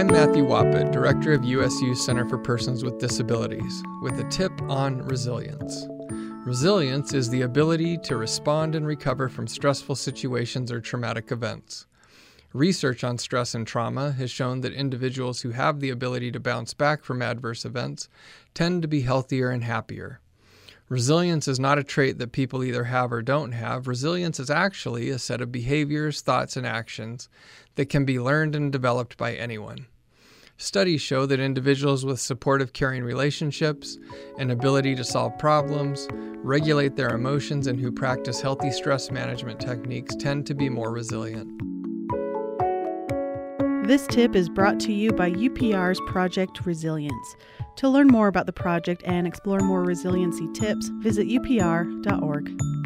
I'm Matthew Wappett, Director of USU Center for Persons with Disabilities, with a tip on resilience. Resilience is the ability to respond and recover from stressful situations or traumatic events. Research on stress and trauma has shown that individuals who have the ability to bounce back from adverse events tend to be healthier and happier. Resilience is not a trait that people either have or don't have. Resilience is actually a set of behaviors, thoughts, and actions that can be learned and developed by anyone. Studies show that individuals with supportive, caring relationships, an ability to solve problems, regulate their emotions, and who practice healthy stress management techniques tend to be more resilient. This tip is brought to you by UPR's Project Resilience. To learn more about the project and explore more resiliency tips, visit upr.org.